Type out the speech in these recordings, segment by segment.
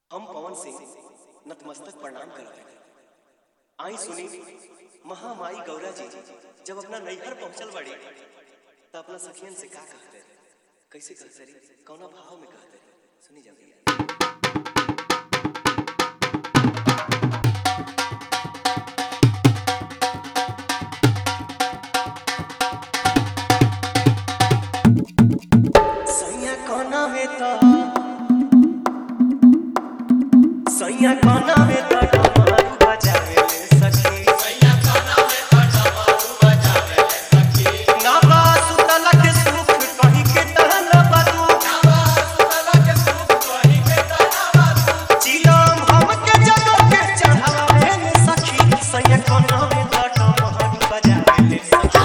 हम पवन सिंह नतमस्तक प्रणाम करते हैं। आई सुनी महामाई गौरा जी जब अपना नैहर पहुंचल बड़ी तो अपना सखियन से का कहते रहे, कैसे कहते रही, कौना भाव में कहते रहे, सुनी जाइए। सैया कोना में तो सैया कोना में तो डमरू बजावे ले सखी, सैया कोना में तो डमरू बजावे ले सखी। ना बा सुतल के सुख कहीं के तहल बदू, ना बा सुतल के सुख कहीं के तहल बदू। चिलम हमके जगह के चढ़ावे ले सखी, सैया कोना में तो डमरू बजावे ले सखी।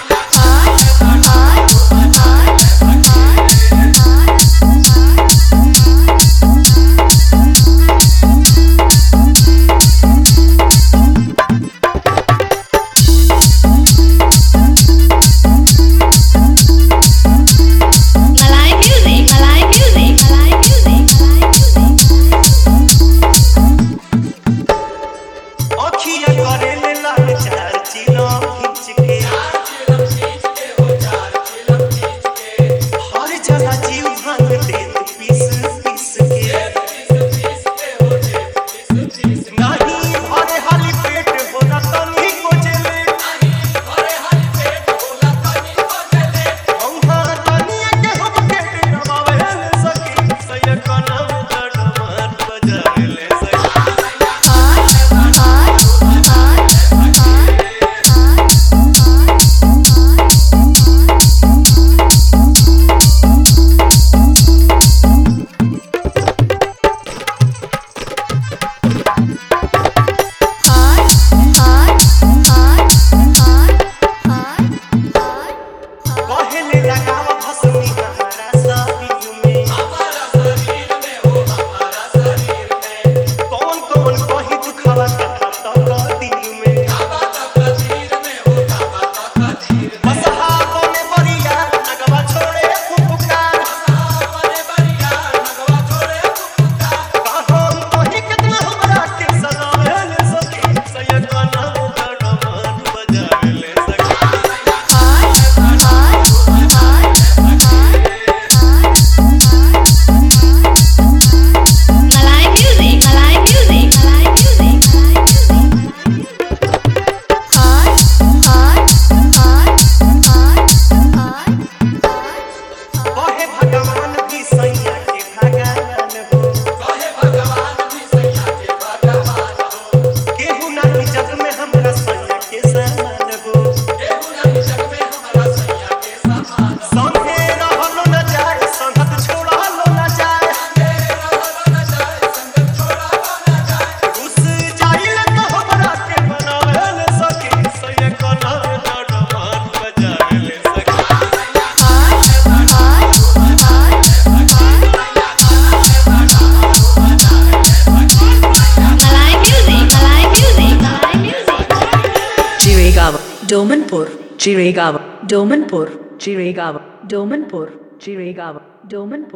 Domanpur, Jiregaon, Domanpur, Jiregaon, Domanpur, Jiregaon, Domanpur.